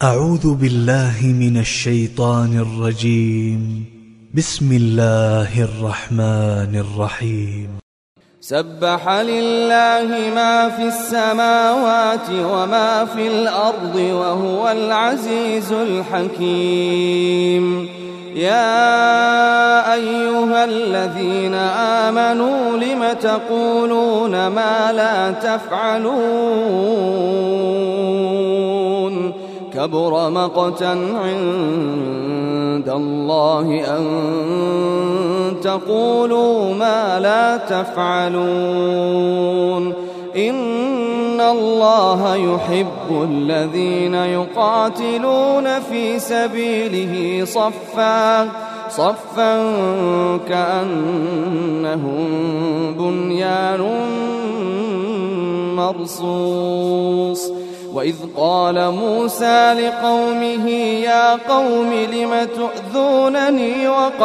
أعوذ بالله من الشيطان الرجيم. بسم الله الرحمن الرحيم. سبح لله ما في السماوات وما في الأرض وهو العزيز الحكيم. يا أيها الذين آمنوا لم تقولون ما لا تفعلون؟ كبر مقتا عند الله أن تقولوا ما لا تفعلون. إن الله يحب الذين يقاتلون في سبيله صفا كأنهم بنيان مرصوص. وإذ قال موسى لقومه يا قوم لم تؤذونني